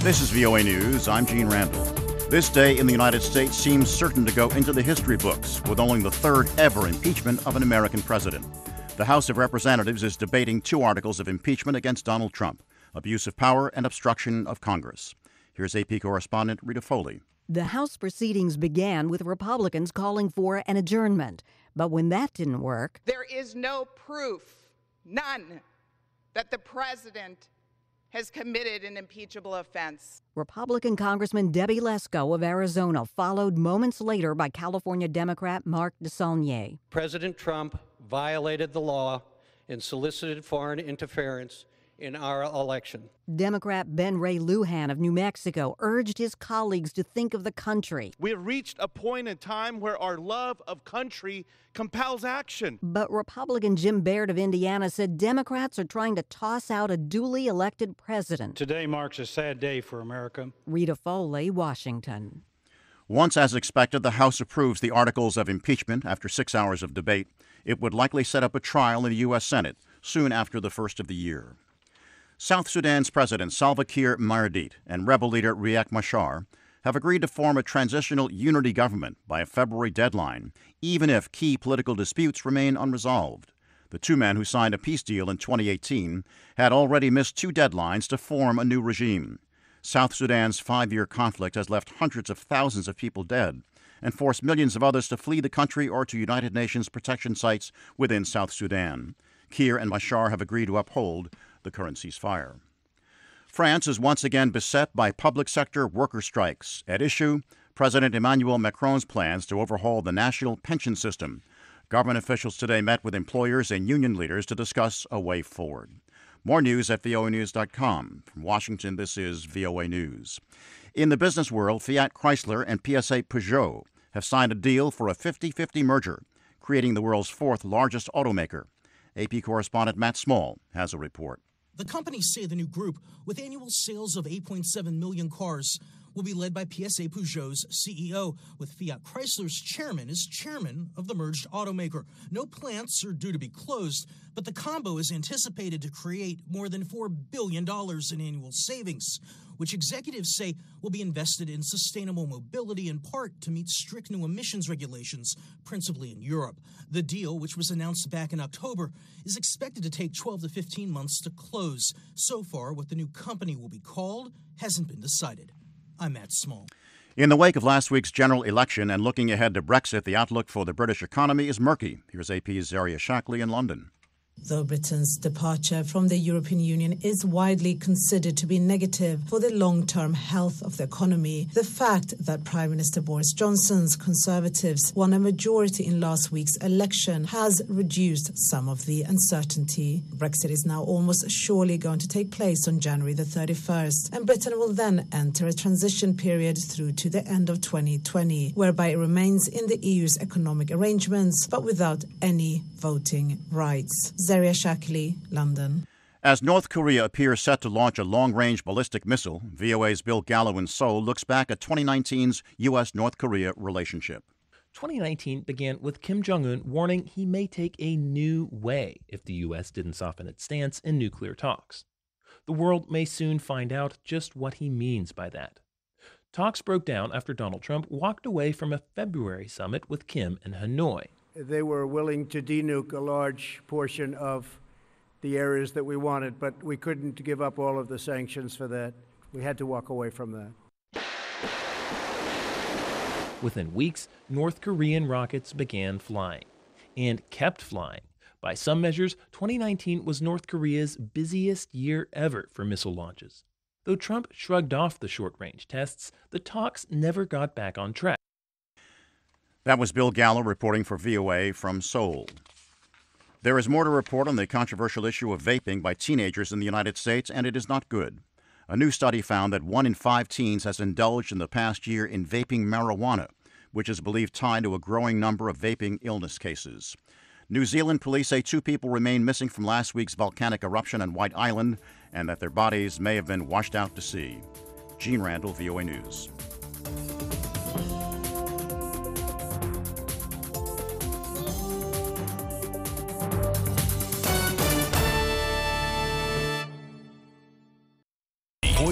This is VOA News. I'm Gene Randall. This day in the United States seems certain to go into the history books, with only the third ever impeachment of an American president. The House of Representatives is debating two articles of impeachment against Donald Trump: abuse of power and obstruction of Congress. Here's AP correspondent Rita Foley. The House proceedings began with Republicans calling for an adjournment. But when that didn't work, there is no proof, none, that the president has committed an impeachable offense. Republican Congressman Debbie Lesko of Arizona followed moments later by California Democrat Mark DeSaulnier. President Trump violated the law and solicited foreign interference in our election. Democrat Ben Ray Lujan of New Mexico urged his colleagues to think of the country. We have reached a point in time where our love of country compels action. But Republican Jim Baird of Indiana said Democrats are trying to toss out a duly elected president. Today marks a sad day for America. Rita Foley, Washington. Once, as expected, the House approves the articles of impeachment after 6 hours of debate. It would likely set up a trial in the U.S. Senate soon after the first of the year. South Sudan's President Salva Kiir Mayardit and rebel leader Riek Machar have agreed to form a transitional unity government by a February deadline, even if key political disputes remain unresolved. The two men who signed a peace deal in 2018 had already missed two deadlines to form a new regime. South Sudan's 5-year conflict has left hundreds of thousands of people dead and forced millions of others to flee the country or to United Nations protection sites within South Sudan. Kiir and Machar have agreed to uphold the current ceasefire. France is once again beset by public sector worker strikes. At issue, President Emmanuel Macron's plans to overhaul the national pension system. Government officials today met with employers and union leaders to discuss a way forward. More news at voanews.com. From Washington, this is VOA News. In the business world, Fiat Chrysler and PSA Peugeot have signed a deal for a 50-50 merger, creating the world's fourth largest automaker. AP correspondent Matt Small has a report. The companies say the new group, with annual sales of 8.7 million cars, will be led by PSA Peugeot's CEO, with Fiat Chrysler's chairman as chairman of the merged automaker. No plants are due to be closed, but the combo is anticipated to create more than $4 billion in annual savings, which executives say will be invested in sustainable mobility, in part to meet strict new emissions regulations, principally in Europe. The deal, which was announced back in October, is expected to take 12 to 15 months to close. So far, what the new company will be called hasn't been decided. I'm Matt Small. In the wake of last week's general election and looking ahead to Brexit, the outlook for the British economy is murky. Here's AP's Zaria Shackley in London. Though Britain's departure from the European Union is widely considered to be negative for the long-term health of the economy, the fact that Prime Minister Boris Johnson's Conservatives won a majority in last week's election has reduced some of the uncertainty. Brexit is now almost surely going to take place on January the 31st, and Britain will then enter a transition period through to the end of 2020, whereby it remains in the EU's economic arrangements, but without any voting rights. Zaria Shackley, London. As North Korea appears set to launch a long-range ballistic missile, VOA's Bill Gallo in Seoul looks back at 2019's U.S.-North Korea relationship. 2019 began with Kim Jong-un warning he may take a new way if the U.S. didn't soften its stance in nuclear talks. The world may soon find out just what he means by that. Talks broke down after Donald Trump walked away from a February summit with Kim in Hanoi. They were willing to denuke a large portion of the areas that we wanted, but we couldn't give up all of the sanctions for that. We had to walk away from that. Within weeks, North Korean rockets began flying, and kept flying. By some measures, 2019 was North Korea's busiest year ever for missile launches. Though Trump shrugged off the short-range tests, the talks never got back on track. That was Bill Gallo reporting for VOA from Seoul. There is more to report on the controversial issue of vaping by teenagers in the United States, and it is not good. A new study found that 1 in 5 teens has indulged in the past year in vaping marijuana, which is believed tied to a growing number of vaping illness cases. New Zealand police say 2 people remain missing from last week's volcanic eruption on White Island and that their bodies may have been washed out to sea. Gene Randall, VOA News.